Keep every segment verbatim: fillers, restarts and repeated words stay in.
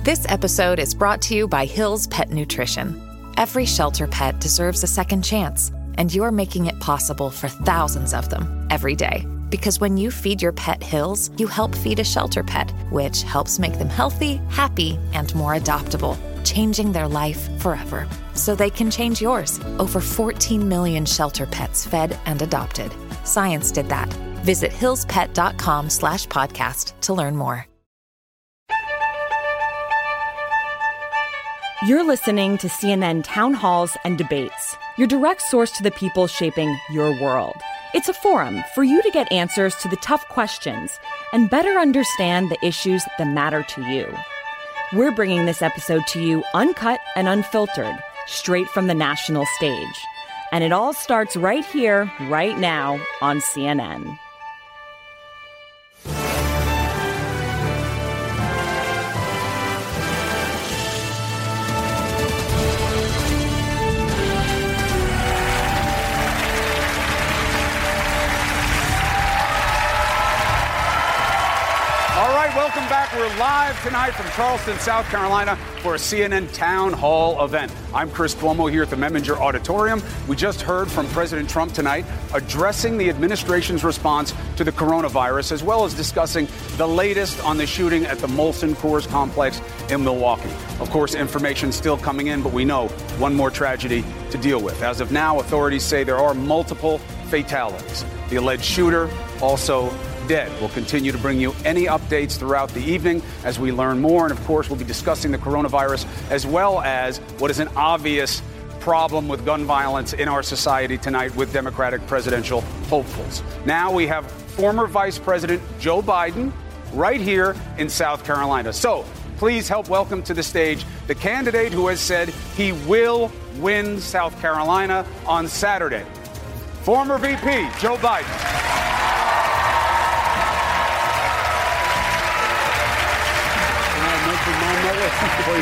This episode is brought to you by Hill's Pet Nutrition. Every shelter pet deserves a second chance, and you're making it possible for thousands of them every day. Because when you feed your pet Hill's, you help feed a shelter pet, which helps make them healthy, happy, and more adoptable, changing their life forever. So they can change yours. Over fourteen million shelter pets fed and adopted. Science did that. Visit hillspet.com slash podcast to learn more. You're listening to C N N Town Halls and Debates, your direct source to the people shaping your world. It's a forum for you to get answers to the tough questions and better understand the issues that matter to you. We're bringing this episode to you uncut and unfiltered, straight from the national stage. And it all starts right here, right now, on C N N. Welcome back. We're live tonight from Charleston, South Carolina for a C N N Town Hall event. I'm Chris Cuomo here at the Memminger Auditorium. We just heard from President Trump tonight addressing the administration's response to the coronavirus, as well as discussing the latest on the shooting at the Molson Coors complex in Milwaukee. Of course, information still coming in, but we know one more tragedy to deal with. As of now, authorities say there are multiple fatalities. The alleged shooter also dead. We'll continue to bring you any updates throughout the evening as we learn more. And of course, we'll be discussing the coronavirus as well as what is an obvious problem with gun violence in our society tonight with Democratic presidential hopefuls. Now we have former Vice President Joe Biden right here in South Carolina. So please help welcome to the stage the candidate who has said he will win South Carolina on Saturday. Former V P Joe Biden. Please.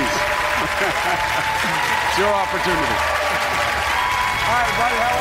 It's your opportunity. Hi, buddy. How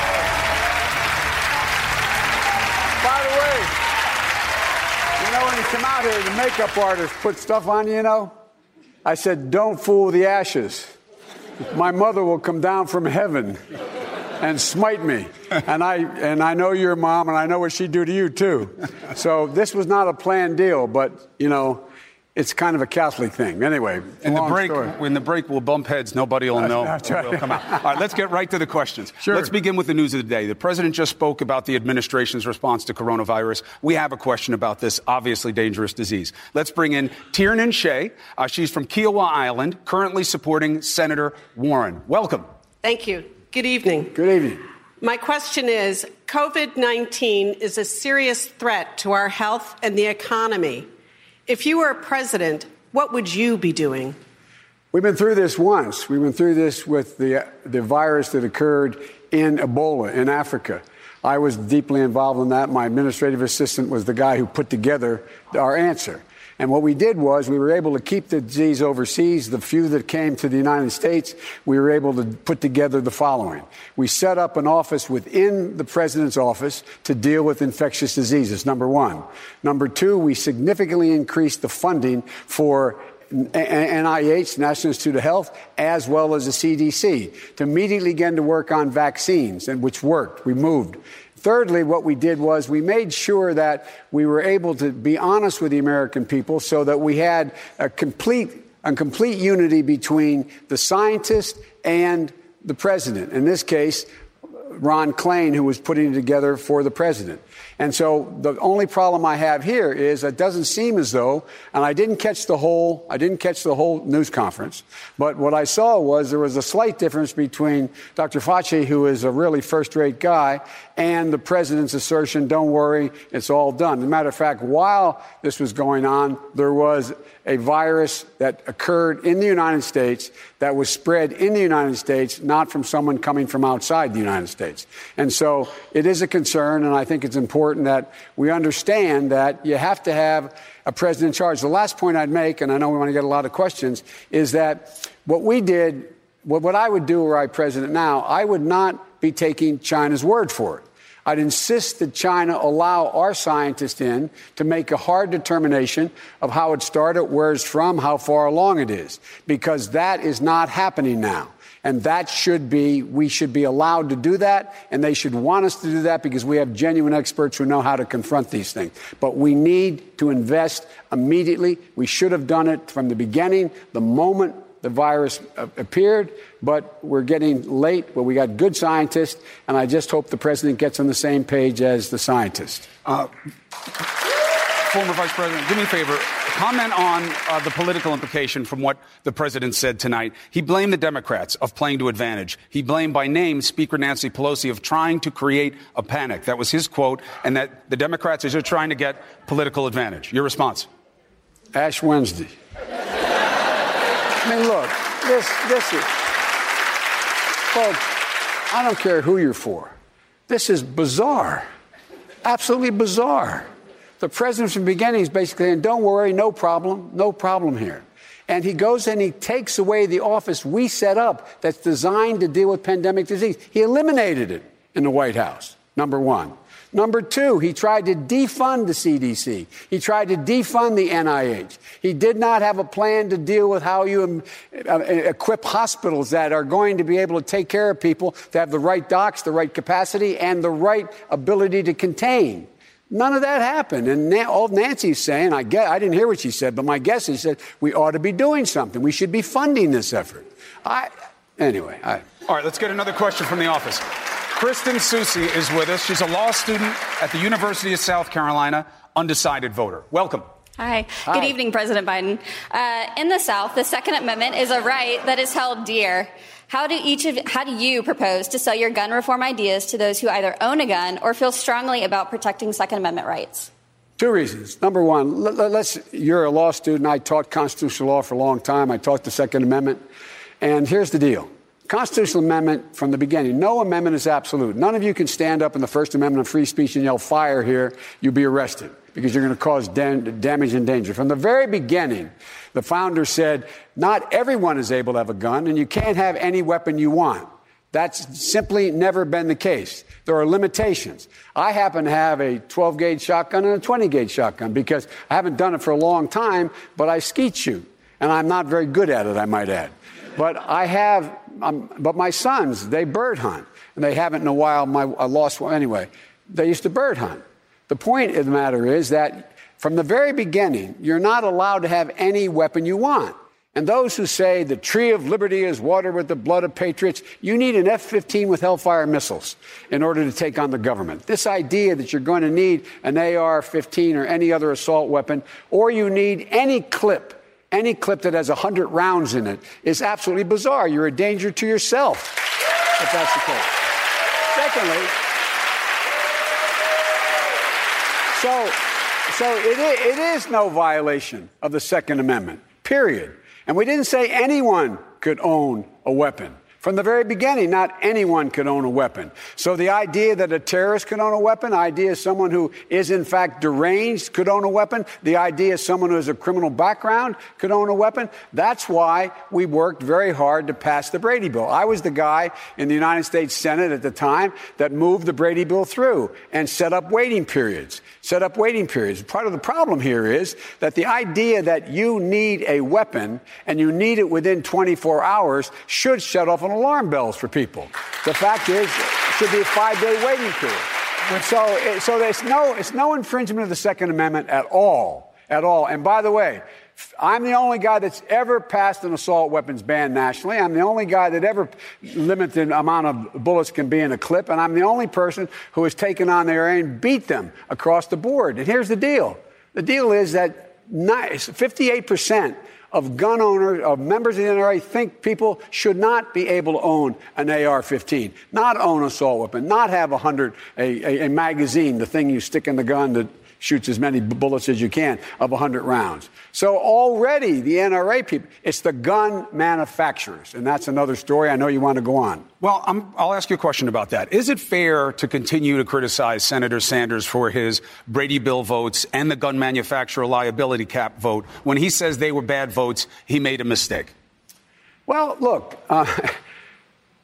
are you? By the way, you know, when you come out here, the makeup artist put stuff on you, you know? I said, don't fool the ashes. My mother will come down from heaven and smite me. And I and I know your mom, and I know what she'd do to you, too. So this was not a planned deal, but, you know, it's kind of a Catholic thing. Anyway, in the break, when the break will bump heads, nobody will know. That's right. Will come out. All right, let's get right to the questions. Sure. Let's begin with the news of the day. The president just spoke about the administration's response to coronavirus. We have a question about this obviously dangerous disease. Let's bring in Tiernan Shea. Uh, she's from Kiowa Island, currently supporting Senator Warren. Welcome. Thank you. Good evening. Good evening. My question is, COVID nineteen is a serious threat to our health and the economy. If you were president, what would you be doing? We've been through this once. We went through this with the the virus that occurred in Ebola in Africa. I was deeply involved in that. My administrative assistant was the guy who put together our answer. And what we did was we were able to keep the disease overseas. The few that came to the United States, we were able to put together the following. We set up an office within the president's office to deal with infectious diseases, number one. Number two, we significantly increased the funding for N I H, National Institute of Health, as well as the C D C, to immediately get to work on vaccines, and which worked. We moved. Thirdly, what we did was we made sure that we were able to be honest with the American people so that we had a complete, a complete unity between the scientist and the president. In this case, Ron Klain, who was putting it together for the president. And so the only problem I have here is it doesn't seem as though, and I didn't catch the whole, I didn't catch the whole news conference, but what I saw was there was a slight difference between Doctor Fauci, who is a really first-rate guy, and the president's assertion, don't worry, it's all done. As a matter of fact, while this was going on, there was a virus that occurred in the United States that was spread in the United States, not from someone coming from outside the United States. And so it is a concern, and I think it's important that we understand that you have to have a president in charge. The last point I'd make, and I know we want to get a lot of questions, is that what we did, what, what I would do were I president now, I would not be taking China's word for it. I'd insist that China allow our scientists in to make a hard determination of how it started, where it's from, how far along it is, because that is not happening now. And that should be, we should be allowed to do that, and they should want us to do that because we have genuine experts who know how to confront these things. But we need to invest immediately. We should have done it from the beginning, the moment the virus appeared, but we're getting late. But we got good scientists, and I just hope the president gets on the same page as the scientists. Uh, former Vice President, do me a favor. Comment on uh, the political implication from what the president said tonight. He blamed the Democrats of playing to advantage. He blamed by name Speaker Nancy Pelosi of trying to create a panic. That was his quote, and that the Democrats are just trying to get political advantage. Your response? Ash Wednesday. I mean, look, this, this is, folks, I don't care who you're for. This is bizarre, absolutely bizarre. The president from the beginning is basically saying, don't worry, no problem, no problem here. And he goes and he takes away the office we set up that's designed to deal with pandemic disease. He eliminated it in the White House, number one. Number two, he tried to defund the C D C. He tried to defund the N I H. He did not have a plan to deal with how you um, uh, equip hospitals that are going to be able to take care of people, to have the right docs, the right capacity, and the right ability to contain. None of that happened. And Na- all Nancy's saying, I guess, I didn't hear what she said, but my guess is that we ought to be doing something. We should be funding this effort. I, anyway. I, all right, let's get another question from the office. Kristen Soucy is with us. She's a law student at the University of South Carolina, undecided voter. Welcome. Hi. Hi. Good evening, President Biden. Uh, in the South, the Second Amendment is a right that is held dear. How do each of how do you propose to sell your gun reform ideas to those who either own a gun or feel strongly about protecting Second Amendment rights? Two reasons. Number one, let, let's. You're a law student. I taught constitutional law for a long time. I taught the Second Amendment, and here's the deal. Constitutional amendment from the beginning. No amendment is absolute. None of you can stand up in the First Amendment of free speech and yell fire here. You'll be arrested because you're going to cause dan- damage and danger. From the very beginning, the founders said not everyone is able to have a gun and you can't have any weapon you want. That's simply never been the case. There are limitations. I happen to have a twelve gauge shotgun and a twenty gauge shotgun because I haven't done it for a long time, but I skeet shoot. And I'm not very good at it, I might add. But I have, um, but my sons, they bird hunt. And they haven't in a while. My, I lost one anyway. They used to bird hunt. The point of the matter is that from the very beginning, you're not allowed to have any weapon you want. And those who say the tree of liberty is watered with the blood of patriots, you need an F fifteen with Hellfire missiles in order to take on the government. This idea that you're going to need an A R fifteen or any other assault weapon, or you need any clip, any clip that has one hundred rounds in it, is absolutely bizarre. You're a danger to yourself, if that's the case. Secondly, so, so it, is, it is no violation of the Second Amendment, period. And we didn't say anyone could own a weapon. From the very beginning, not anyone could own a weapon. So the idea that a terrorist could own a weapon, the idea someone who is in fact deranged could own a weapon, the idea someone who has a criminal background could own a weapon, that's why we worked very hard to pass the Brady Bill. I was the guy in the United States Senate at the time that moved the Brady Bill through and set up waiting periods, set up waiting periods. Part of the problem here is that the idea that you need a weapon and you need it within twenty-four hours should shut off an alarm bells for people. The fact is, it should be a five-day waiting period. So, so there's no, it's no infringement of the Second Amendment at all, at all. And by the way, I'm the only guy that's ever passed an assault weapons ban nationally. I'm the only guy that ever limited the amount of bullets can be in a clip. And I'm the only person who has taken on the N R A and beat them across the board. And here's the deal. The deal is that fifty-eight percent of gun owners, of members of the N R A, think people should not be able to own an A R fifteen, not own an assault weapon, not have a hundred, a, a, a magazine, the thing you stick in the gun that shoots as many bullets as you can, of one hundred rounds. So already the N R A people, it's the gun manufacturers. And that's another story. I know you want to go on. Well, I'm, I'll ask you a question about that. Is it fair to continue to criticize Senator Sanders for his Brady Bill votes and the gun manufacturer liability cap vote when he says they were bad votes, he made a mistake? Well, look, uh,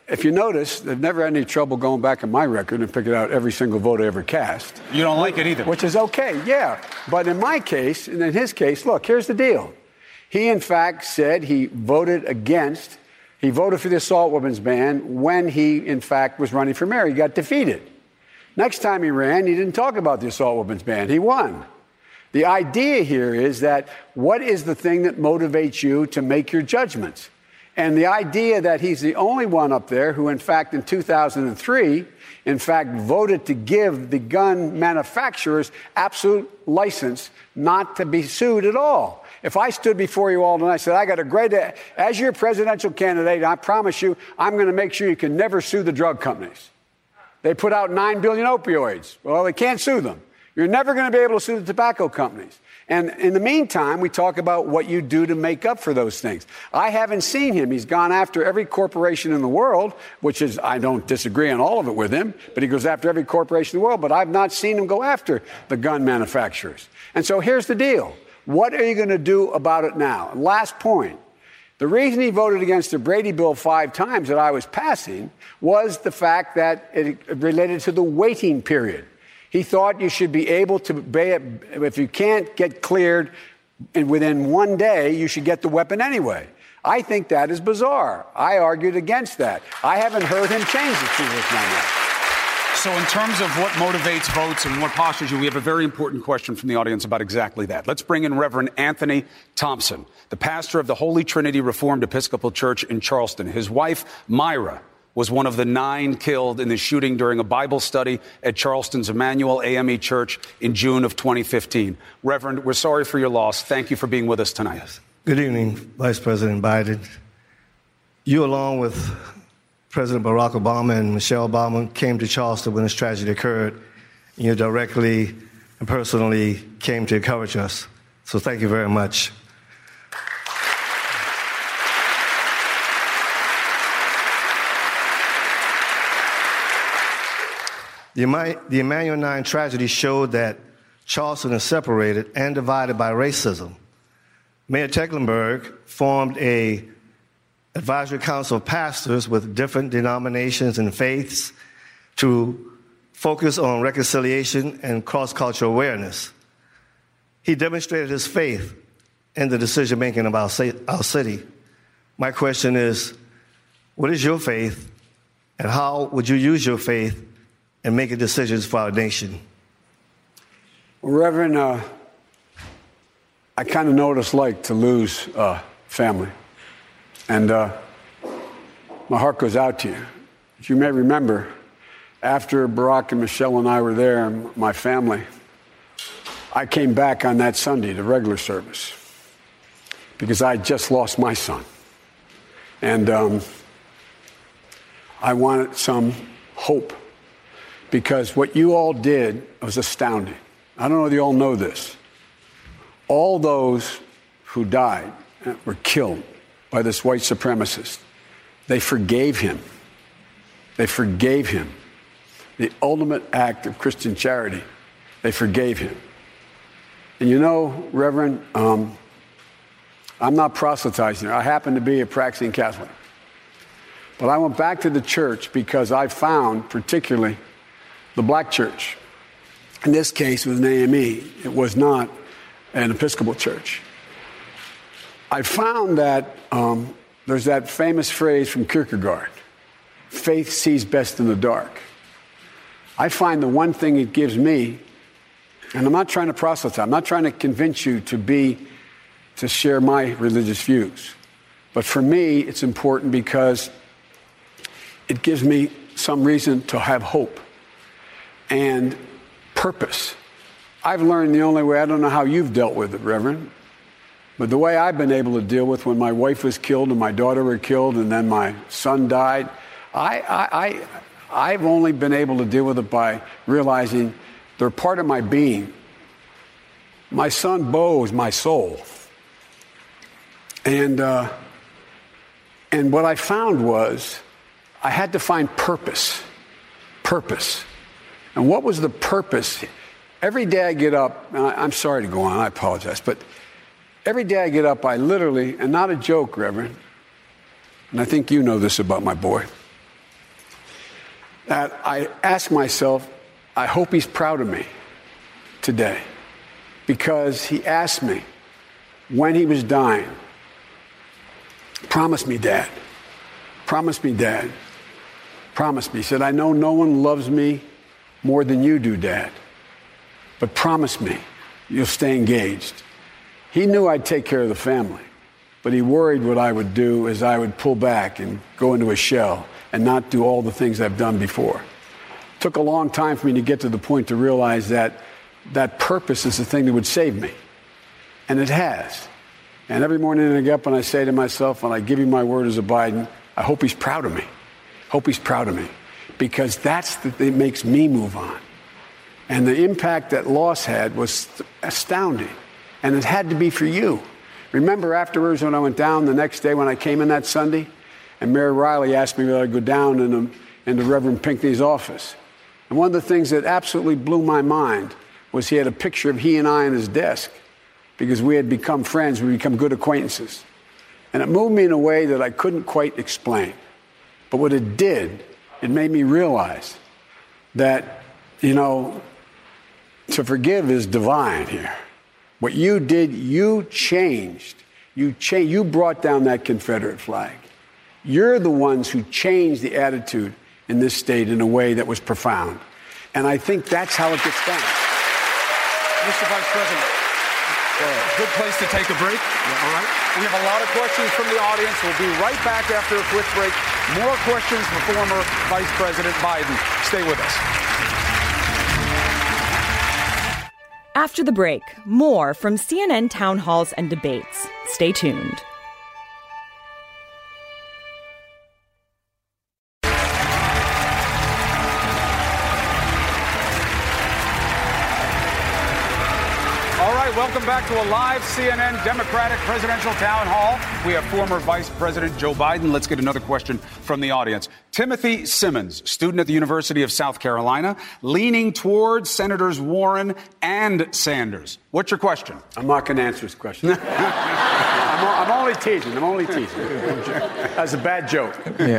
if you notice, they've never had any trouble going back in my record and picking out every single vote I ever cast. You don't like it either. Which is okay, yeah. But in my case, and in his case, look, here's the deal. He, in fact, said he voted against, he voted for the assault weapons ban when he, in fact, was running for mayor. He got defeated. Next time he ran, he didn't talk about the assault weapons ban. He won. The idea here is that what is the thing that motivates you to make your judgments? And the idea that he's the only one up there who, in fact, in two thousand three, in fact, voted to give the gun manufacturers absolute license not to be sued at all. If I stood before you all tonight and said, I got a great, as your presidential candidate, I promise you, I'm going to make sure you can never sue the drug companies. They put out nine billion opioids. Well, they can't sue them. You're never going to be able to sue the tobacco companies. And in the meantime, we talk about what you do to make up for those things. I haven't seen him. He's gone after every corporation in the world, which is, I don't disagree on all of it with him, but he goes after every corporation in the world. But I've not seen him go after the gun manufacturers. And so here's the deal. What are you going to do about it now? And last point. The reason he voted against the Brady bill five times that I was passing was the fact that it related to the waiting period. He thought you should be able to, if you can't get cleared and within one day, you should get the weapon anyway. I think that is bizarre. I argued against that. I haven't heard him change the position on that. So in terms of what motivates votes and what postures you, we have a very important question from the audience about exactly that. Let's bring in Reverend Anthony Thompson, the pastor of the Holy Trinity Reformed Episcopal Church in Charleston. His wife, Myra, was one of the nine killed in the shooting during a Bible study at Charleston's Emmanuel A M E Church in June of twenty fifteen. Reverend, we're sorry for your loss. Thank you for being with us tonight. Good evening, Vice President Biden. You, along with President Barack Obama and Michelle Obama, came to Charleston when this tragedy occurred. You directly and personally came to encourage us. So thank you very much. The Emmanuel nine tragedy showed that Charleston is separated and divided by racism. Mayor Tecklenburg formed a advisory council of pastors with different denominations and faiths to focus on reconciliation and cross-cultural awareness. He demonstrated his faith in the decision-making of our city. My question is, what is your faith, and how would you use your faith and making decisions for our nation? Well, Reverend, uh, I kind of know what it's like to lose uh, family. And uh, my heart goes out to you. As you may remember, after Barack and Michelle and I were there and my family, I came back on that Sunday to regular service because I had just lost my son. And um, I wanted some hope, because what you all did was astounding. I don't know if you all know this. All those who died were killed by this white supremacist. They forgave him. They forgave him. The ultimate act of Christian charity. They forgave him. And you know, Reverend, um, I'm not proselytizing. I happen to be a practicing Catholic. But I went back to the church because I found, particularly, the black church. In this case, it was an A M E. It was not an Episcopal church. I found that um, there's that famous phrase from Kierkegaard, faith sees best in the dark. I find the one thing it gives me, and I'm not trying to proselytize, I'm not trying to convince you to be, to share my religious views. But for me, it's important because it gives me some reason to have hope and purpose. I've learned the only way, I don't know how you've dealt with it, Reverend, but the way I've been able to deal with when my wife was killed and my daughter were killed and then my son died, I, I, I, I've only been able to deal with it by realizing they're part of my being. My son, Bo, is my soul. And, uh, and what I found was I had to find purpose, purpose. And what was the purpose? Every day I get up, and I, I'm sorry to go on, I apologize, but every day I get up, I literally, and not a joke, Reverend, and I think you know this about my boy, that I ask myself, I hope he's proud of me today, because he asked me when he was dying, promise me, Dad, promise me, Dad, promise me. He said, I know no one loves me more than you do, Dad, but promise me you'll stay engaged. He knew I'd take care of the family, but he worried what I would do is I would pull back and go into a shell and not do all the things I've done before. It took a long time for me to get to the point to realize that that purpose is the thing that would save me. And it has. And every morning I get up and I say to myself, and I give you my word as a Biden, I hope he's proud of me. Hope he's proud of me. Because that's the thing that makes me move on. And the impact that loss had was astounding. And it had to be for you. Remember afterwards when I went down the next day when I came in that Sunday, and Mary Riley asked me whether I'd go down into, into Reverend Pinckney's office. And one of the things that absolutely blew my mind was he had a picture of he and I on his desk, because we had become friends, we had become good acquaintances. And it moved me in a way that I couldn't quite explain. But what it did, it made me realize that, you know, to forgive is divine here. What you did, you changed. You changed. You brought down that Confederate flag. You're the ones who changed the attitude in this state in a way that was profound. And I think that's how it gets done. Mister Vice President, good place to take a break. Yeah, all right. We have a lot of questions from the audience. We'll be right back after a quick break. More questions for former Vice President Biden. Stay with us. After the break, more from C N N Town Halls and Debates. Stay tuned. Welcome back to a live C N N Democratic Presidential Town Hall. We have former Vice President Joe Biden. Let's get another question from the audience. Timothy Simmons, student at the University of South Carolina, leaning towards Senators Warren and Sanders. What's your question? I'm not going to answer this question. I'm, I'm only teasing. I'm only teasing. That's a bad joke.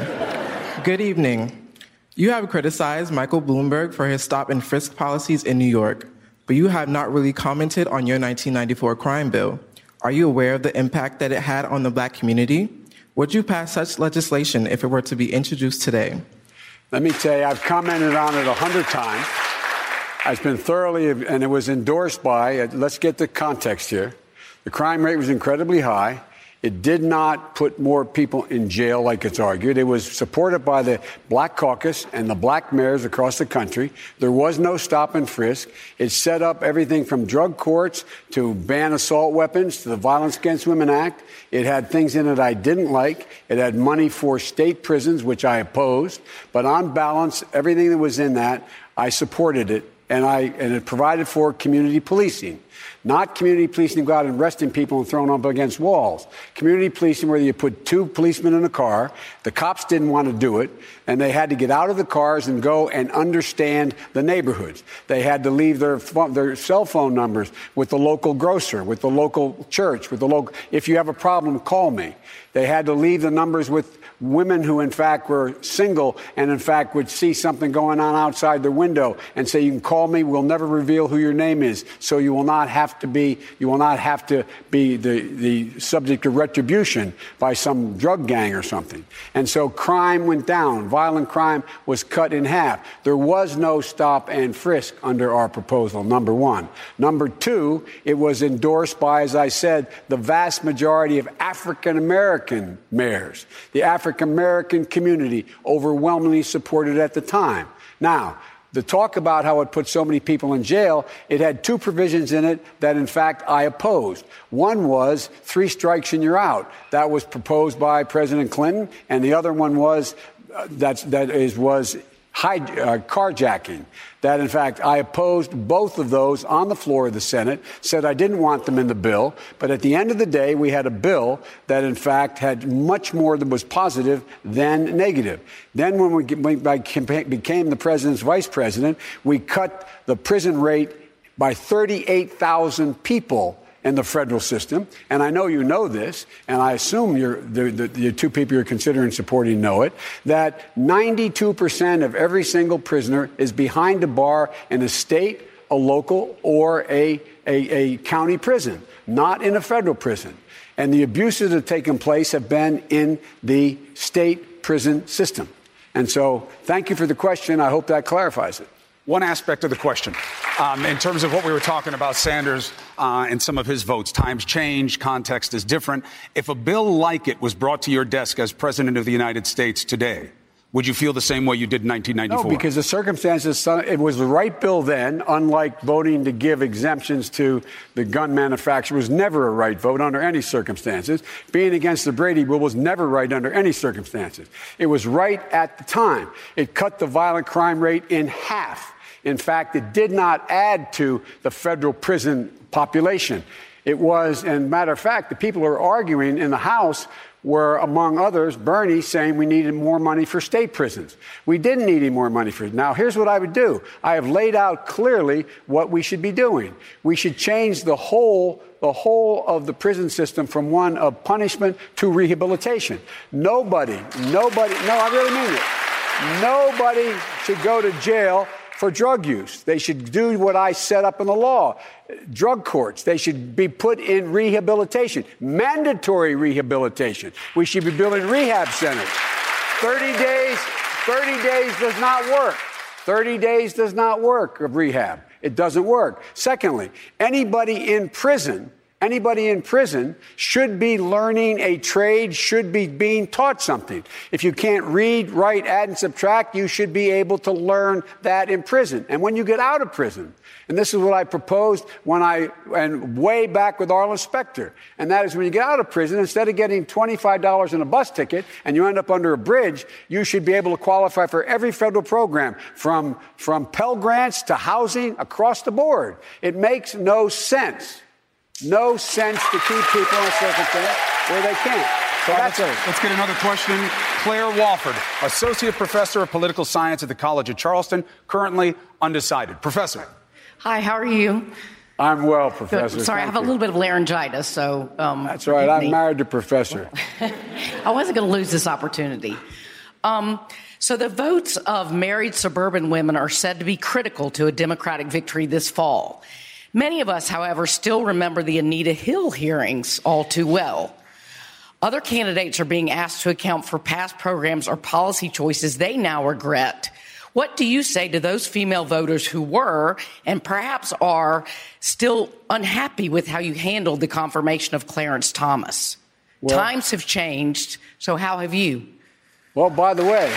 Yeah. Good evening. You have criticized Michael Bloomberg for his stop and frisk policies in New York, but you have not really commented on your nineteen ninety-four crime bill. Are you aware of the impact that it had on the black community? Would you pass such legislation if it were to be introduced today? Let me tell you, I've commented on it a hundred times. It's been thoroughly, and it was endorsed by, let's get the context here. The crime rate was incredibly high. It did not put more people in jail like it's argued. It was supported by the Black Caucus and the black mayors across the country. There was no stop and frisk. It set up everything from drug courts to ban assault weapons to the Violence Against Women Act. It had things in it I didn't like. It had money for state prisons, which I opposed. But on balance, everything that was in that, I supported it. And I and it provided for community policing. Not community policing to go out and arresting people and throwing them up against walls. Community policing where you put two policemen in a car. The cops didn't want to do it, and they had to get out of the cars and go and understand the neighborhoods. They had to leave their phone, their cell phone numbers with the local grocer, with the local church, with the local. If you have a problem, call me. They had to leave the numbers with women who, in fact, were single and, in fact, would see something going on outside their window and say, you can call me. We'll never reveal who your name is. So you will not have to be you will not have to be the, the subject of retribution by some drug gang or something. And so crime went down. Violent crime was cut in half. There was no stop and frisk under our proposal, number one. Number two, it was endorsed by, as I said, the vast majority of African-American mayors. The African-American community overwhelmingly supported it at the time. Now, the talk about how it put so many people in jail, it had two provisions in it that, in fact, I opposed. One was three strikes and you're out. That was proposed by President Clinton. And the other one was uh, that's, that is, was high, uh, carjacking. That, in fact, I opposed both of those on the floor of the Senate, said I didn't want them in the bill. But at the end of the day, we had a bill that, in fact, had much more that was positive than negative. Then when we, when I became the president's vice president, we cut the prison rate by thirty-eight thousand people in the federal system, and I know you know this, and I assume you're, the, the, the two people you're considering supporting know it, that ninety-two percent of every single prisoner is behind a bar in a state, a local, or a, a, a county prison, not in a federal prison. And the abuses that have taken place have been in the state prison system. And so thank you for the question. I hope that clarifies it. One aspect of the question, um, in terms of what we were talking about, Sanders uh, and some of his votes, times change, context is different. If a bill like it was brought to your desk as president of the United States today, would you feel the same way you did in nineteen ninety-four? No, because the circumstances, it was the right bill then, unlike voting to give exemptions to the gun manufacturer was never a right vote under any circumstances. Being against the Brady rule was never right under any circumstances. It was right at the time. It cut the violent crime rate in half. In fact, it did not add to the federal prison population. It was, and matter of fact, the people who are arguing in the House were, among others, Bernie saying we needed more money for state prisons. We didn't need any more money for it. Now, here's what I would do. I have laid out clearly what we should be doing. We should change the whole the whole of the prison system from one of punishment to rehabilitation. Nobody, nobody, no, I really mean it. Nobody should go to jail for drug use. They should do what I set up in the law. Drug courts. They should be put in rehabilitation, mandatory rehabilitation. We should be building rehab centers. thirty days, thirty days does not work. thirty days does not work of rehab. It doesn't work. Secondly, anybody in prison Anybody in prison should be learning a trade, should be being taught something. If you can't read, write, add, and subtract, you should be able to learn that in prison. And when you get out of prison, and this is what I proposed when I, and way back with Arlen Specter, and that is when you get out of prison, instead of getting twenty-five dollars in a bus ticket and you end up under a bridge, you should be able to qualify for every federal program, from, from Pell Grants to housing across the board. It makes no sense. No sense to keep people in a circumstance where they can't. So that's it. Let's get another question. Claire Wofford, Associate Professor of Political Science at the College of Charleston, currently undecided. Professor. Hi, how are you? I'm well, Professor. Good. Sorry, Thank I have you. a little bit of laryngitis, so... Um, that's right. I'm married to Professor. I wasn't going to lose this opportunity. Um, so the votes of married suburban women are said to be critical to a Democratic victory this fall. Many of us, however, still remember the Anita Hill hearings all too well. Other candidates are being asked to account for past programs or policy choices they now regret. What do you say to those female voters who were, and perhaps are, still unhappy with how you handled the confirmation of Clarence Thomas? Well, times have changed, so how have you? Well, by the way...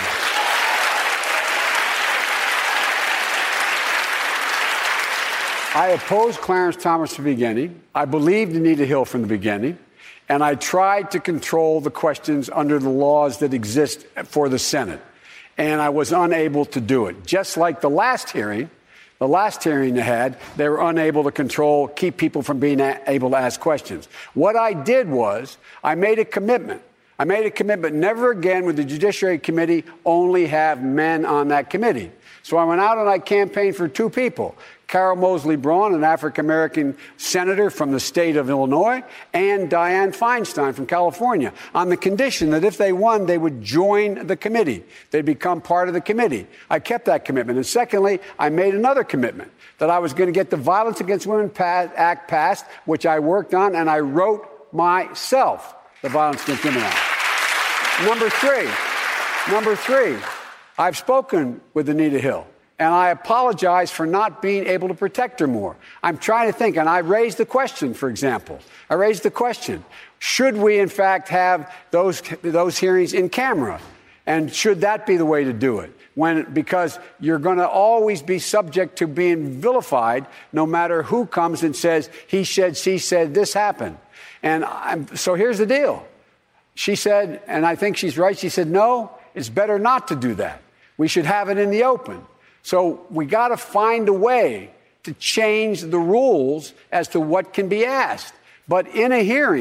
I opposed Clarence Thomas from the beginning. I believed Anita Hill from the beginning. And I tried to control the questions under the laws that exist for the Senate. And I was unable to do it. Just like the last hearing, the last hearing they had, they were unable to control, keep people from being able to ask questions. What I did was I made a commitment. I made a commitment never again would the Judiciary Committee only have men on that committee. So I went out and I campaigned for two people, Carol Moseley Braun, an African-American senator from the state of Illinois, and Dianne Feinstein from California, on the condition that if they won, they would join the committee. They'd become part of the committee. I kept that commitment. And secondly, I made another commitment that I was going to get the Violence Against Women Act passed, which I worked on, and I wrote myself the Violence Against Women Act. Number three, number three, I've spoken with Anita Hill, and I apologize for not being able to protect her more. I'm trying to think, and I raised the question, for example. I raised the question, should we, in fact, have those, those hearings in camera? And should that be the way to do it? When, because you're going to always be subject to being vilified no matter who comes and says, he said, she said, this happened. And I'm, so here's the deal. She said, and I think she's right, she said, no, it's better not to do that. We should have it in the open. So we got to find a way to change the rules as to what can be asked. But in a hearing,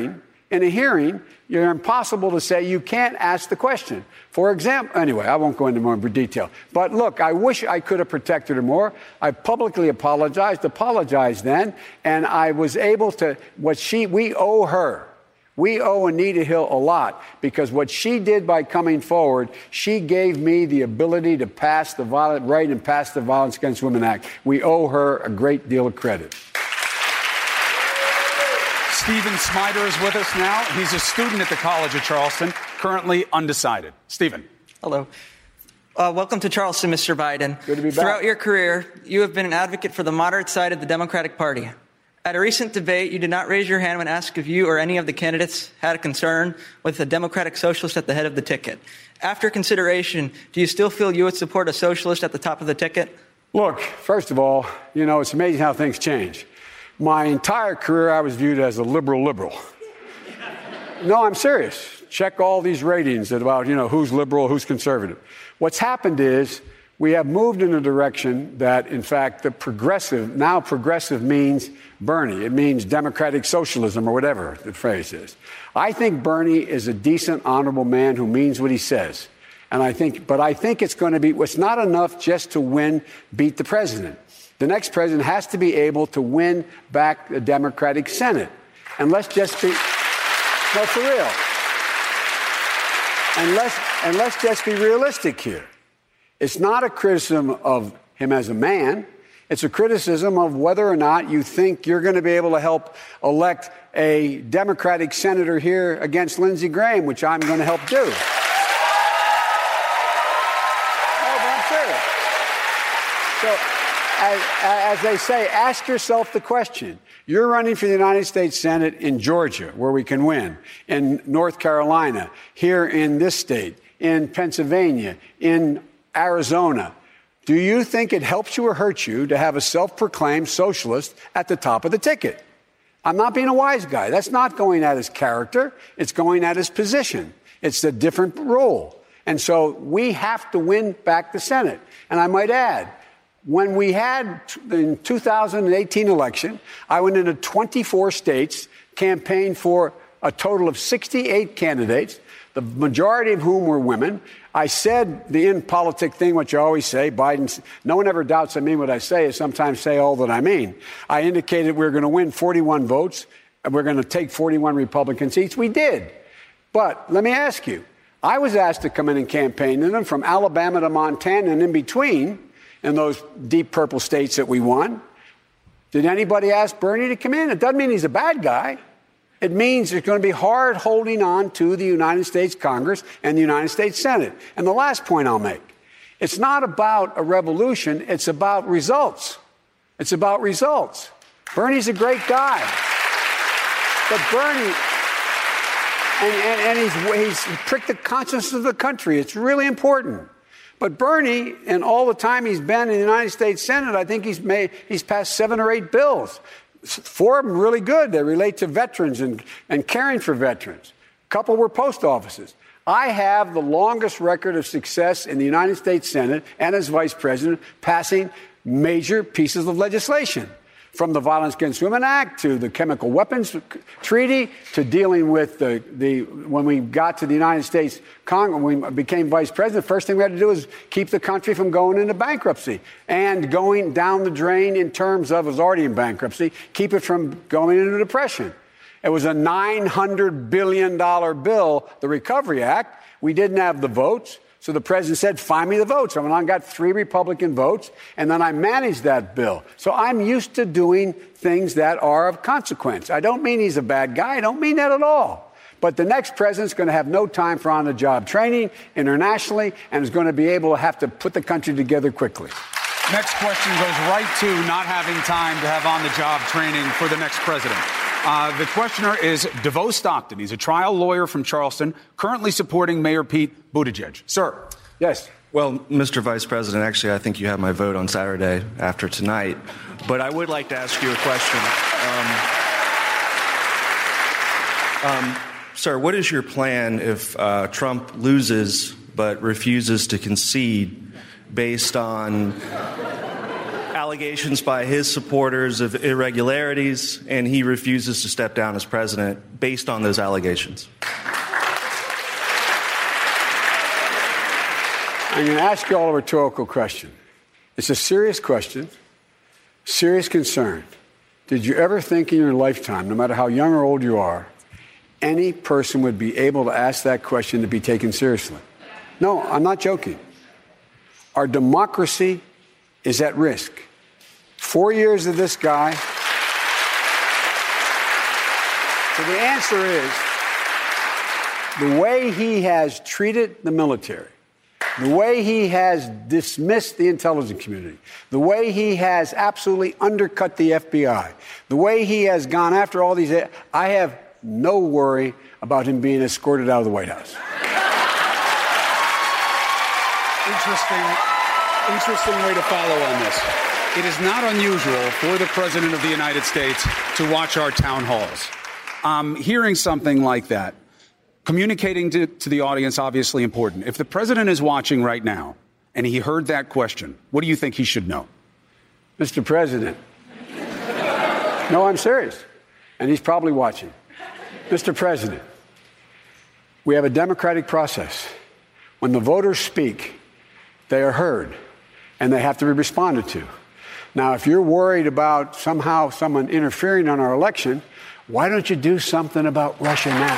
In a hearing, you're impossible to say you can't ask the question. For example, anyway, I won't go into more detail. But look, I wish I could have protected her more. I publicly apologized, apologized then, and I was able to, what she, we owe her. We owe Anita Hill a lot because what she did by coming forward, she gave me the ability to pass the violent right and pass the Violence Against Women Act. We owe her a great deal of credit. Stephen Smider is with us now. He's a student at the College of Charleston, currently undecided. Stephen. Hello. Uh, welcome to Charleston, Mister Biden. Good to be back. Throughout your career, you have been an advocate for the moderate side of the Democratic Party. At a recent debate, you did not raise your hand when asked if you or any of the candidates had a concern with a Democratic socialist at the head of the ticket. After consideration, do you still feel you would support a socialist at the top of the ticket? Look, first of all, you know, it's amazing how things change. My entire career, I was viewed as a liberal liberal. No, I'm serious. Check all these ratings about, you know, who's liberal, who's conservative. What's happened is we have moved in a direction that, in fact, the progressive, now progressive means Bernie. It means democratic socialism or whatever the phrase is. I think Bernie is a decent, honorable man who means what he says. And I think, but I think it's going to be, it's not enough just to win, beat the president. The next president has to be able to win back the Democratic Senate. And let's just be, no, for real. And let's, and let's just be realistic here. It's not a criticism of him as a man. It's a criticism of whether or not you think you're going to be able to help elect a Democratic senator here against Lindsey Graham, which I'm going to help do. No, but I'm serious. So, as, as they say, ask yourself the question. You're running for the United States Senate in Georgia, where we can win, in North Carolina, here in this state, in Pennsylvania, in Arizona. Do you think it helps you or hurts you to have a self-proclaimed socialist at the top of the ticket? I'm not being a wise guy. That's not going at his character. It's going at his position. It's a different role. And so we have to win back the Senate. And I might add, when we had the two thousand eighteen election, I went into twenty-four states, campaigned for a total of sixty-eight candidates, the majority of whom were women. I said the in politic thing, which I always say, Biden, no one ever doubts I mean what I say, I sometimes say all that I mean. I indicated we were going to win forty-one votes, and we're going to take forty-one Republican seats. We did. But let me ask you, I was asked to come in and campaign in them from Alabama to Montana and in between, in those deep purple states that we won. Did anybody ask Bernie to come in? It doesn't mean he's a bad guy. It means it's going to be hard holding on to the United States Congress and the United States Senate. And the last point I'll make, it's not about a revolution. It's about results. It's about results. Bernie's a great guy. But Bernie, and, and, and he's, he's pricked the conscience of the country. It's really important. But Bernie, in all the time he's been in the United States Senate, I think he's made, he's passed seven or eight bills. Four of them really good. They relate to veterans and, and caring for veterans. A couple were post offices. I have the longest record of success in the United States Senate and as vice president passing major pieces of legislation, from the Violence Against Women Act to the Chemical Weapons Treaty to dealing with the, the when we got to the United States Congress, when we became vice president, the first thing we had to do was keep the country from going into bankruptcy and going down the drain in terms of, it was already in bankruptcy, keep it from going into depression. It was a nine hundred billion dollars bill, the Recovery Act. We didn't have the votes. So the president said, find me the votes. I went on, got three Republican votes, and then I managed that bill. So I'm used to doing things that are of consequence. I don't mean he's a bad guy. I don't mean that at all. But the next president's going to have no time for on-the-job training internationally and is going to be able to have to put the country together quickly. Next question goes right to not having time to have on-the-job training for the next president. Uh, the questioner is DeVoe Stockton. He's a trial lawyer from Charleston, currently supporting Mayor Pete Buttigieg. Sir. Yes. Well, Mister Vice President, actually, I think you have my vote on Saturday after tonight. But I would like to ask you a question. Um, um, sir, what is your plan if uh, Trump loses but refuses to concede based on allegations by his supporters of irregularities, and he refuses to step down as president based on those allegations. I'm going to ask you all a rhetorical question. It's a serious question, serious concern. Did you ever think in your lifetime, no matter how young or old you are, any person would be able to ask that question to be taken seriously? No, I'm not joking. Our democracy is at risk. Four years of this guy. So the answer is, the way he has treated the military, the way he has dismissed the intelligence community, the way he has absolutely undercut the F B I, the way he has gone after all these, I have no worry about him being escorted out of the White House. Interesting. Interesting way to follow on this. It is not unusual for the President of the United States to watch our town halls. Um, hearing something like that, communicating to, to the audience, obviously important. If the President is watching right now and he heard that question, what do you think he should know? Mister President. No, I'm serious. And he's probably watching. Mister President, we have a democratic process. When the voters speak, they are heard. And they have to be responded to. Now, if you're worried about somehow someone interfering on our election, why don't you do something about Russia now?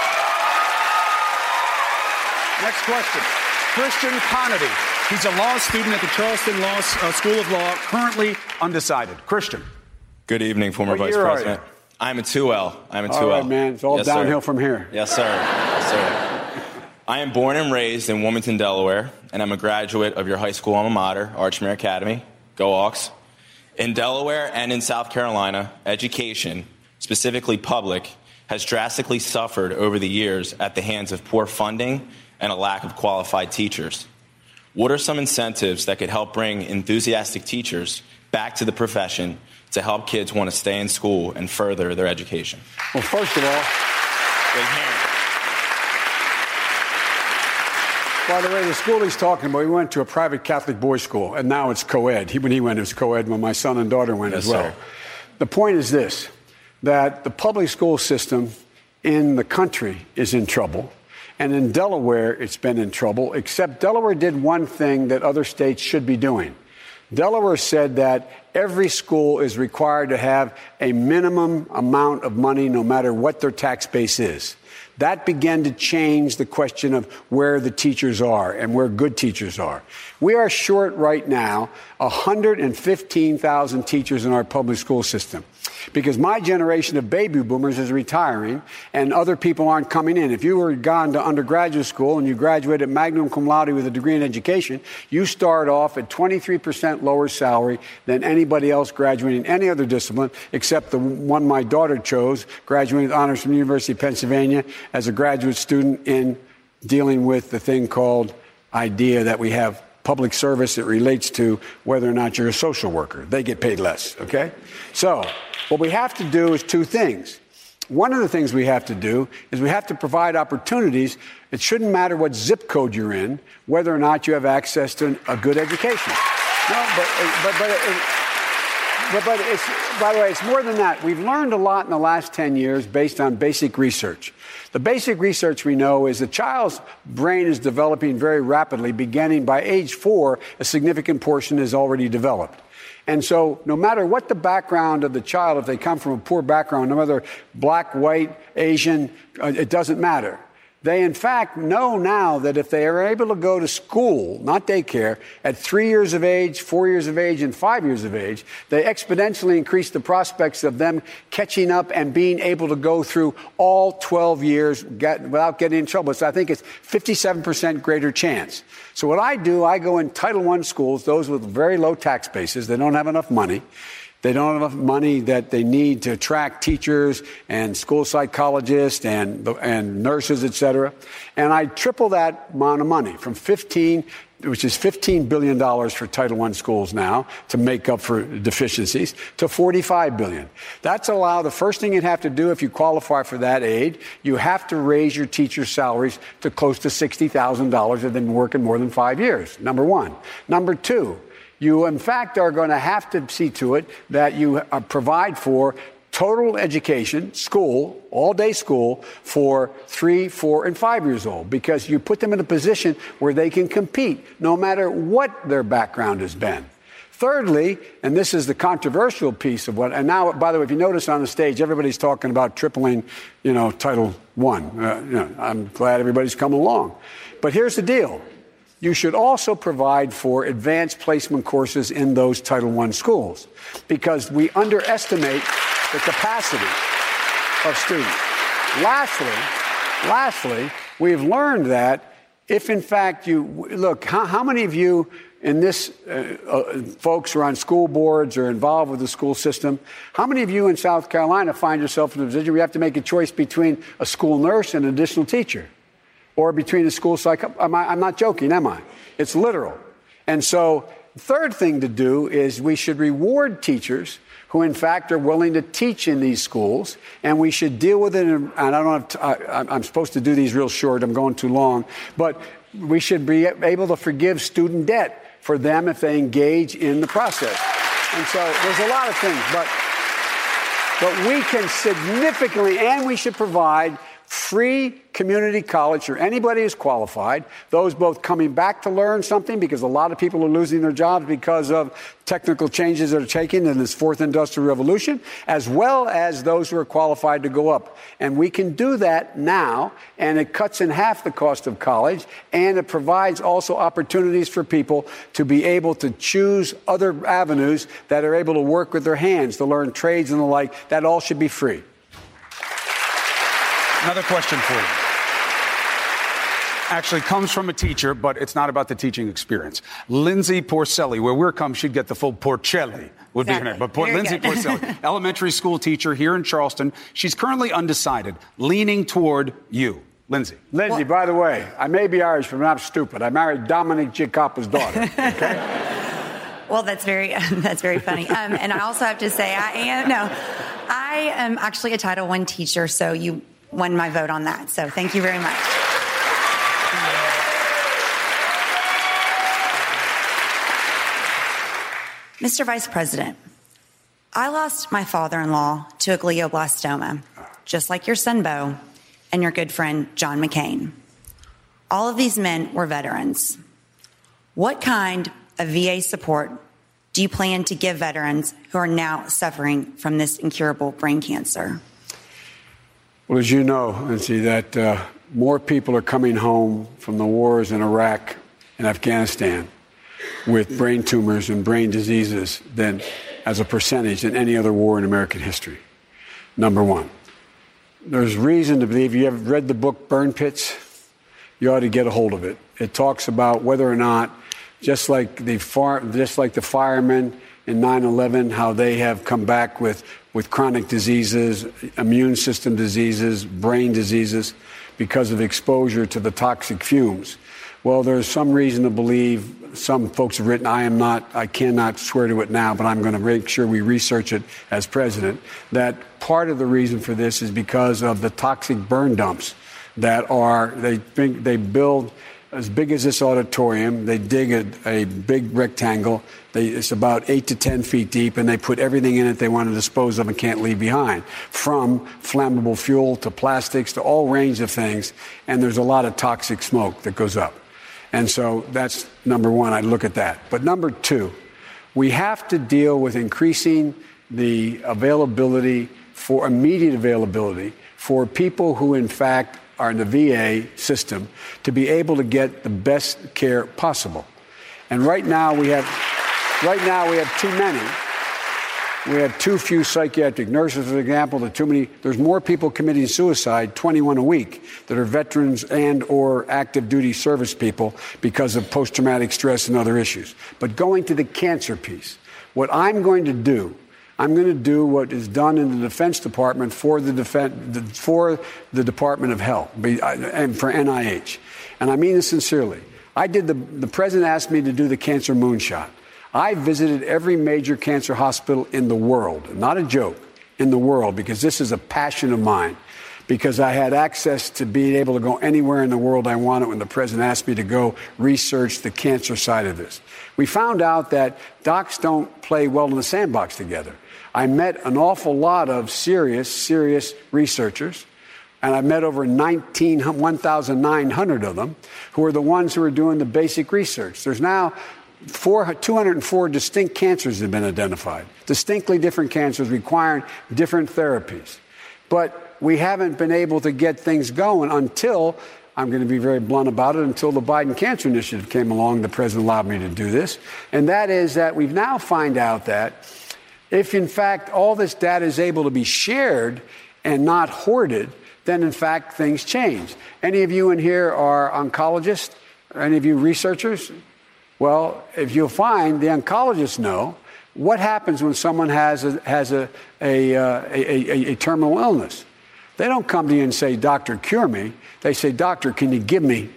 Next question. Christian Conity. He's a law student at the Charleston Law uh, School of Law, currently undecided. Christian. Good evening, former What Vice year are President. I'm a two L. I'm a two L. All right, man. It's all Yes, downhill sir. from here. Yes, sir. Yes, sir. I am born and raised in Wilmington, Delaware, and I'm a graduate of your high school alma mater, Archmere Academy. Go Hawks. In Delaware and in South Carolina, education, specifically public, has drastically suffered over the years at the hands of poor funding and a lack of qualified teachers. What are some incentives that could help bring enthusiastic teachers back to the profession to help kids want to stay in school and further their education? Well, first of all, by the way, the school he's talking about, he went to a private Catholic boys' school, and now it's co-ed. He, when he went, it was co-ed. When my son and daughter went Yes, as well. sir. The point is this, that the public school system in the country is in trouble. And in Delaware, it's been in trouble, except Delaware did one thing that other states should be doing. Delaware said that every school is required to have a minimum amount of money no matter what their tax base is. That began to change the question of where the teachers are and where good teachers are. We are short right now one hundred fifteen thousand teachers in our public school system because my generation of baby boomers is retiring and other people aren't coming in. If you were gone to undergraduate school and you graduated magna cum laude with a degree in education, you start off at twenty-three percent lower salary than anybody else graduating in any other discipline except the one my daughter chose, graduating with honors from the University of Pennsylvania as a graduate student in dealing with the thing called idea that we have public service that relates to whether or not you're a social worker. They get paid less, okay? So what we have to do is two things. One of the things we have to do is we have to provide opportunities. It shouldn't matter what zip code you're in, whether or not you have access to a good education. No, but, but, but, it, but, but it's, by the way, it's more than that. We've learned a lot in the last ten years based on basic research. The basic research we know is the child's brain is developing very rapidly. Beginning by age four, a significant portion is already developed. And so no matter what the background of the child, if they come from a poor background, no matter black, white, Asian, uh, it doesn't matter. They, in fact, know now that if they are able to go to school, not daycare, at three years of age, four years of age, and five years of age, they exponentially increase the prospects of them catching up and being able to go through all twelve years get, without getting in trouble. So I think it's fifty-seven percent greater chance. So what I do, I go in Title one schools, those with very low tax bases. They don't have enough money. They don't have enough money that they need to attract teachers and school psychologists and, and nurses, et cetera. And I triple that amount of money from fifteen, which is fifteen billion dollars for Title one schools now to make up for deficiencies, to forty-five billion dollars. That's allow the first thing you'd have to do if you qualify for that aid, you have to raise your teachers' salaries to close to sixty thousand dollars if they've been working more than five years, number one. Number two, You, in fact, are going to have to see to it that you uh, provide for total education, school, all-day school for three, four, and five years old, because you put them in a position where they can compete no matter what their background has been. Thirdly, and this is the controversial piece of what, and now, by the way, if you notice on the stage, everybody's talking about tripling, you know, Title One. Uh, you know, I'm glad everybody's coming along. But here's the deal. You should also provide for advanced placement courses in those Title One schools, because we underestimate the capacity of students. Lastly, lastly, we've learned that if, in fact, you look, how, how many of you in this uh, uh, folks who are on school boards or involved with the school system, how many of you in South Carolina find yourself in a position where you have to make a choice between a school nurse and an additional teacher, or between a school psych? I'm, I'm not joking, am I? It's literal. And so the third thing to do is we should reward teachers who, in fact, are willing to teach in these schools, and we should deal with it. In, and I don't have to, I, I'm supposed to do these real short. I'm going too long. But we should be able to forgive student debt for them if they engage in the process. And so there's a lot of things. But, but we can significantly, and we should provide free community college for anybody who's qualified, those both coming back to learn something, because a lot of people are losing their jobs because of technical changes that are taken in this fourth industrial revolution, as well as those who are qualified to go up. And we can do that now, and it cuts in half the cost of college, and it provides also opportunities for people to be able to choose other avenues that are able to work with their hands, to learn trades and the like. That all should be free. Another question for you. Actually comes from a teacher, but it's not about the teaching experience. Lindsay Porcelli, where we're come, she'd get the full Porcelli, would exactly. be her name. But Por- Lindsay Porcelli, elementary school teacher here in Charleston. She's currently undecided, leaning toward you. Lindsay. Lindsay, well, by the way, I may be Irish, but I'm not stupid. I married Dominic Giacoppa's daughter, okay? Well, that's very, that's very funny. Um, and I also have to say, I am, no, I am actually a Title One teacher, so you won my vote on that. So thank you very much. Mister Vice President, I lost my father-in-law to a glioblastoma, just like your son, Beau, and your good friend, John McCain. All of these men were veterans. What kind of V A support do you plan to give veterans who are now suffering from this incurable brain cancer? Well, as you know, Lindsay, that uh, more people are coming home from the wars in Iraq and Afghanistan with brain tumors and brain diseases than, as a percentage, than any other war in American history. Number one. There's reason to believe, you have read the book Burn Pits, you ought to get a hold of it. It talks about whether or not, just like the far, just like the firemen in nine eleven, how they have come back with, with chronic diseases, immune system diseases, brain diseases, because of exposure to the toxic fumes. Well, there's some reason to believe, some folks have written, I am not, I cannot swear to it now, but I'm going to make sure we research it as president, that part of the reason for this is because of the toxic burn dumps that are, they think they build as big as this auditorium. They dig a, a big rectangle. They, it's about eight to ten feet deep, and they put everything in it they want to dispose of and can't leave behind, from flammable fuel to plastics to all range of things. And there's a lot of toxic smoke that goes up. And so that's number one. I'd look at that. But number two, we have to deal with increasing the availability for immediate availability for people who, in fact, are in the V A system to be able to get the best care possible. And right now we have, right now we have too many. We have too few psychiatric nurses, for example. There are too many. There's more people committing suicide, twenty-one a week, that are veterans and or active duty service people because of post-traumatic stress and other issues. But going to the cancer piece, what I'm going to do, I'm going to do what is done in the Defense Department for the, Defen- for the Department of Health and for N I H. And I mean this sincerely. I did the, the president asked me to do the cancer moonshot. I visited every major cancer hospital in the world, not a joke, in the world, because this is a passion of mine. because I had access to being able to go anywhere in the world I wanted when the president asked me to go research the cancer side of this. We found out that docs don't play well in the sandbox together. I met an awful lot of serious, serious researchers, and I met over nineteen, one thousand nine hundred of them, who are the ones who are doing the basic research. There's now four, two hundred four distinct cancers that have been identified, distinctly different cancers requiring different therapies. But we haven't been able to get things going until, I'm going to be very blunt about it, until the Biden Cancer Initiative came along. The president allowed me to do this. And that is that we've now find out that if, in fact, all this data is able to be shared and not hoarded, then, in fact, things change. Any of you in here are oncologists? Or any of you researchers? Well, if you'll find, the oncologists know what happens when someone has a, has a, a, uh, a, a, a terminal illness. They don't come to you and say, doctor, cure me. They say, doctor, can you give me,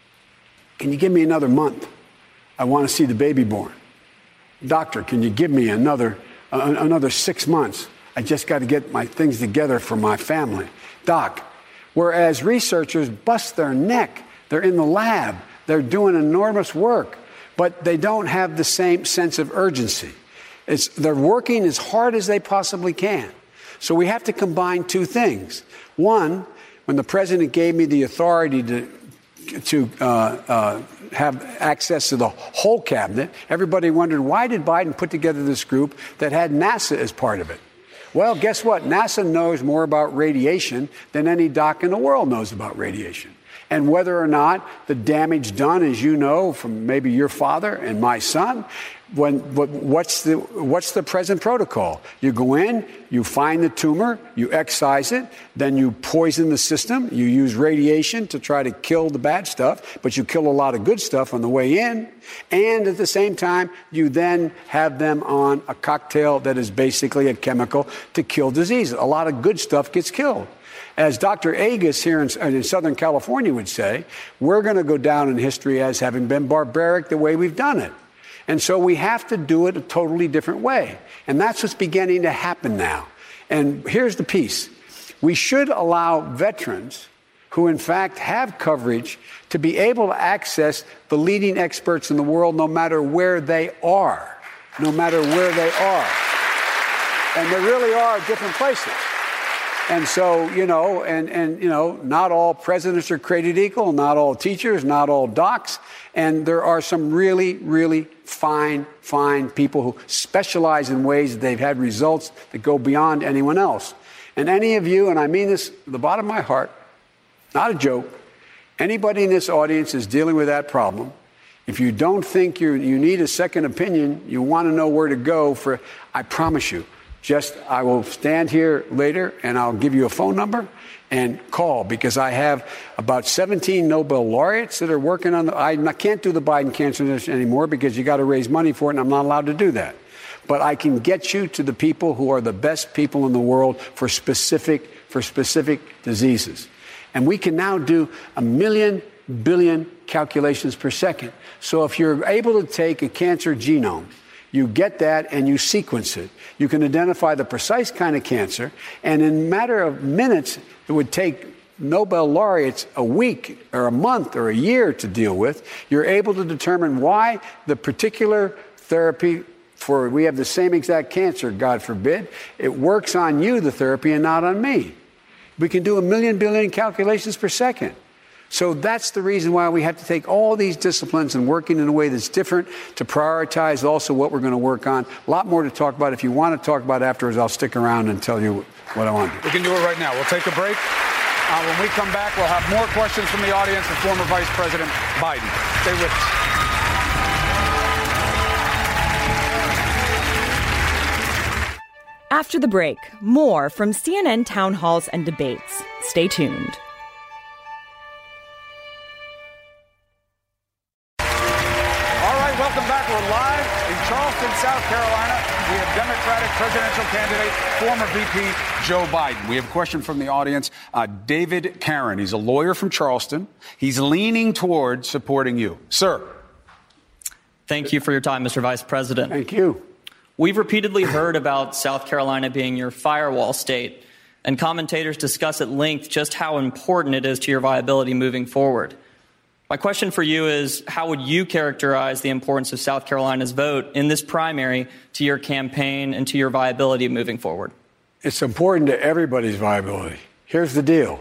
can you give me another month? I want to see the baby born. Doctor, can you give me another, uh, another six months? I just got to get my things together for my family. Doc, whereas researchers bust their neck, they're in the lab, they're doing enormous work, but they don't have the same sense of urgency. It's, they're working as hard as they possibly can. So we have to combine two things. One, when the president gave me the authority to, to uh, uh, have access to the whole cabinet, everybody wondered, why did Biden put together this group that had NASA as part of it? Well, guess what? NASA knows more about radiation than any doc in the world knows about radiation. And whether or not the damage done, as you know, from maybe your father and my son, when, what's the, what's the present protocol? You go in, you find the tumor, you excise it, then you poison the system, you use radiation to try to kill the bad stuff, but you kill a lot of good stuff on the way in, and at the same time, you then have them on a cocktail that is basically a chemical to kill diseases. A lot of good stuff gets killed. As Doctor Agus here in, in Southern California would say, we're going to go down in history as having been barbaric the way we've done it. And so we have to do it a totally different way. And that's what's beginning to happen now. And here's the piece. We should allow veterans who, in fact, have coverage to be able to access the leading experts in the world no matter where they are, no matter where they are. And they really are different places. And so, you know, and, and, you know, not all presidents are created equal, not all teachers, not all docs. And there are some really, really fine, fine people who specialize in ways that they've had results that go beyond anyone else. And any of you, and I mean this from the bottom of my heart, not a joke, anybody in this audience is dealing with that problem. If you don't think you you need a second opinion, you want to know where to go for, I promise you, just, I will stand here later and I'll give you a phone number and call, because I have about seventeen Nobel laureates that are working on the, I can't do the Biden Cancer Initiative anymore because you got to raise money for it and I'm not allowed to do that. But I can get you to the people who are the best people in the world for specific, for specific diseases. And we can now do a million billion calculations per second. So if you're able to take a cancer genome, you get that and you sequence it. You can identify the precise kind of cancer, and in a matter of minutes, it would take Nobel laureates a week or a month or a year to deal with. You're able to determine why the particular therapy for, we have the same exact cancer, God forbid, it works on you, the therapy, and not on me. We can do a million billion calculations per second. So that's the reason why we have to take all these disciplines and working in a way that's different to prioritize also what we're going to work on. A lot more to talk about. If you want to talk about it afterwards, I'll stick around and tell you what I want to do. We can do it right now. We'll take a break. Uh, when we come back, we'll have more questions from the audience of former Vice President Biden. Stay with us. After the break, more from C N N town halls and debates. Stay tuned. Welcome back. We're live in Charleston, South Carolina. We have Democratic presidential candidate, former V P Joe Biden. We have a question from the audience. Uh, David Karen, he's a lawyer from Charleston. He's leaning toward supporting you. Sir. Thank you for your time, Mister Vice President. Thank you. We've repeatedly heard about South Carolina being your firewall state. and commentators discuss at length just how important it is to your viability moving forward. My question for you is, how would you characterize the importance of South Carolina's vote in this primary to your campaign and to your viability moving forward? It's important to everybody's viability. Here's the deal.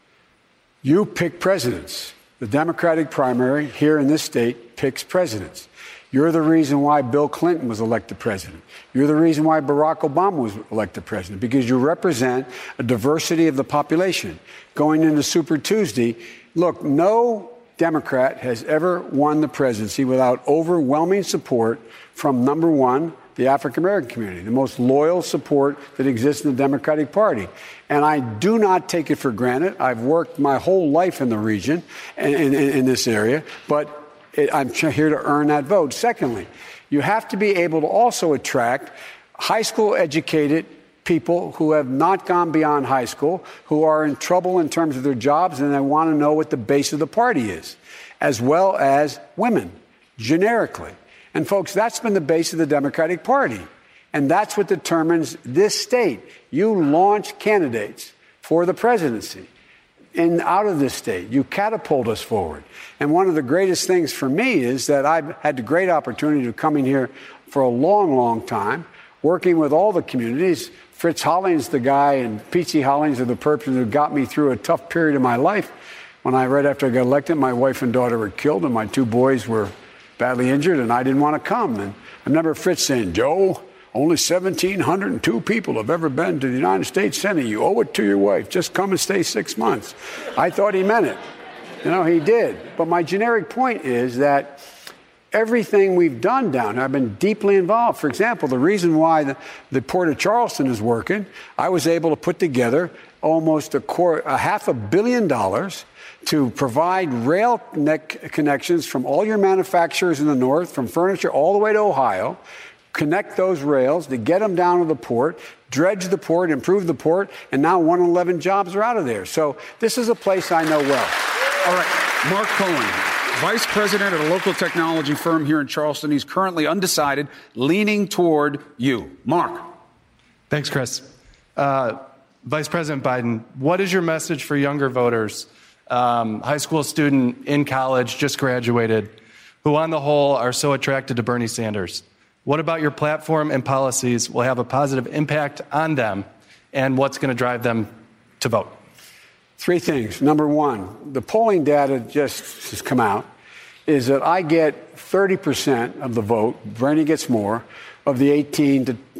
You pick presidents. The Democratic primary here in this state picks presidents. You're the reason why Bill Clinton was elected president. You're the reason why Barack Obama was elected president, because you represent a diversity of the population. Going into Super Tuesday, look, no Democrat has ever won the presidency without overwhelming support from, number one, the African-American community, the most loyal support that exists in the Democratic Party. And I do not take it for granted. I've worked my whole life in the region, in, in, in this area, but it, I'm here to earn that vote. Secondly, you have to be able to also attract high school educated people who have not gone beyond high school, who are in trouble in terms of their jobs, and they want to know what the base of the party is, as well as women, generically. And, folks, that's been the base of the Democratic Party. And that's what determines this state. You launch candidates for the presidency in out of this state. You catapult us forward. And one of the greatest things for me is that I've had the great opportunity to come in here for a long, long time, working with all the communities. Fritz Hollings, the guy, and P C Hollings are the person who got me through a tough period of my life. When I, right after I got elected, my wife and daughter were killed and my two boys were badly injured, and I didn't want to come. And I remember Fritz saying, Joe, only one thousand seven hundred two people have ever been to the United States Senate. You owe it to your wife. Just come and stay six months. I thought he meant it. You know, he did. But my generic point is that everything we've done down here, I've been deeply involved. For example, the reason why the, the Port of Charleston is working, I was able to put together almost a, quarter, a half a billion dollars to provide rail connections from all your manufacturers in the north, from furniture all the way to Ohio, connect those rails to get them down to the port, dredge the port, improve the port, and now one in eleven jobs are out of there. So this is a place I know well. All right, Mark Cohen, vice president at a local technology firm here in Charleston. He's currently undecided, leaning toward you. Mark. Thanks, Chris. Uh, Vice President Biden, what is your message for younger voters, um, high school student in college, just graduated, who on the whole are so attracted to Bernie Sanders? What about your platform and policies will have a positive impact on them, and what's going to drive them to vote? Three things. Number one, the polling data just has come out, is that I get thirty percent of the vote, Bernie gets more, of the eighteen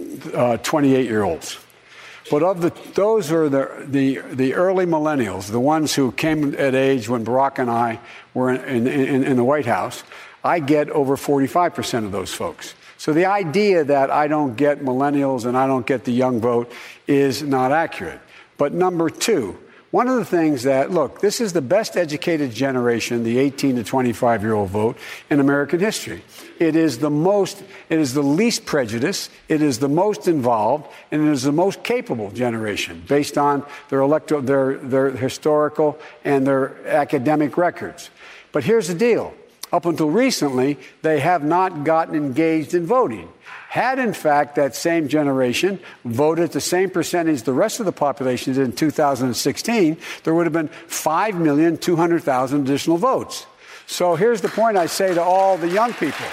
to twenty-eight-year-olds. But of the, those are the, the, the early millennials, the ones who came at age when Barack and I were in, in, in the White House, I get over forty-five percent of those folks. So the idea that I don't get millennials and I don't get the young vote is not accurate. But number two, one of the things that, look, this is the best educated generation, the eighteen to twenty-five-year-old vote, in American history. It is the most, it is the least prejudiced, it is the most involved, and it is the most capable generation based on their electoral, their, their historical and their academic records. But here's the deal. Up until recently, they have not gotten engaged in voting. Had, in fact, that same generation voted the same percentage the rest of the population did in two thousand sixteen, there would have been five million two hundred thousand additional votes. So here's the point I say to all the young people.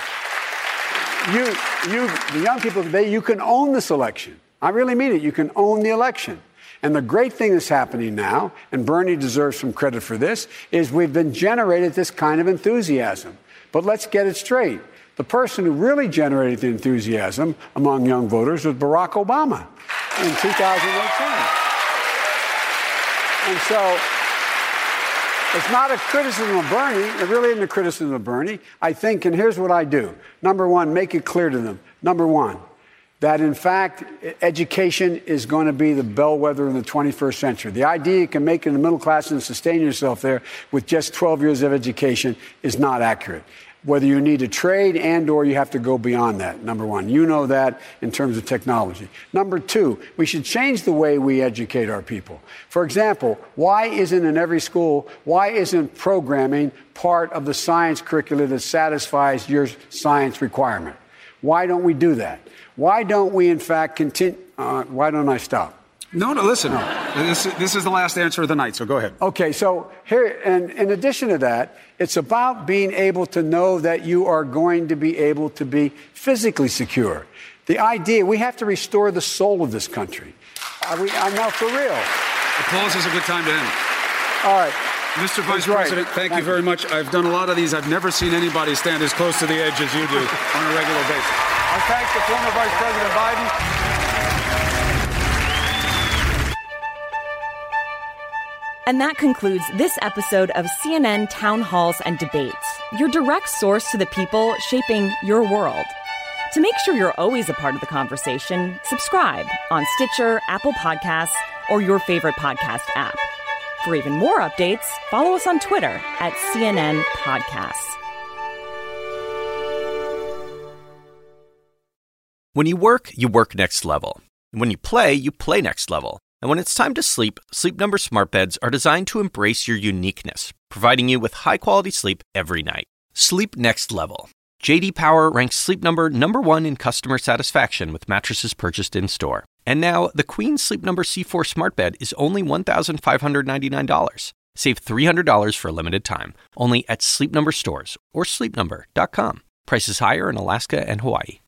You, you, the young people today, you can own this election. I really mean it. You can own the election. And the great thing that's happening now, and Bernie deserves some credit for this, is we've been generated this kind of enthusiasm. But let's get it straight. The person who really generated the enthusiasm among young voters was Barack Obama in two thousand eighteen. And so it's not a criticism of Bernie. It really isn't a criticism of Bernie. I think, and here's what I do. Number one, make it clear to them. Number one, that, in fact, education is going to be the bellwether in the twenty-first century. The idea you can make it in the middle class and sustain yourself there with just twelve years of education is not accurate. Whether you need a trade and or you have to go beyond that, number one. You know that in terms of technology. Number two, we should change the way we educate our people. For example, why isn't in every school, why isn't programming part of the science curricula that satisfies your science requirement? Why don't we do that? Why don't we, in fact, continue? Uh, why don't I stop? No, no, listen. No. This, this is the last answer of the night, so go ahead. Okay, so here, and in addition to that, it's about being able to know that you are going to be able to be physically secure. The idea, we have to restore the soul of this country. Are we, I'm now for real. Applause is a good time to end. All right. Mister Vice President, thank, thank you very much. I've done a lot of these. I've never seen anybody stand as close to the edge as you do on a regular basis. I thank the former Vice President Biden. And that concludes this episode of C N N Town Halls and Debates, your direct source to the people shaping your world. To make sure you're always a part of the conversation, subscribe on Stitcher, Apple Podcasts, or your favorite podcast app. For even more updates, follow us on Twitter at C N N Podcasts. When you work, you work next level. And when you play, you play next level. And when it's time to sleep, Sleep Number smart beds are designed to embrace your uniqueness, providing you with high-quality sleep every night. Sleep next level. J D Power ranks Sleep Number number one in customer satisfaction with mattresses purchased in-store. And now, the Queen Sleep Number C four smart bed is only one thousand five hundred ninety-nine dollars. Save three hundred dollars for a limited time, only at Sleep Number stores or sleep number dot com. Prices higher in Alaska and Hawaii.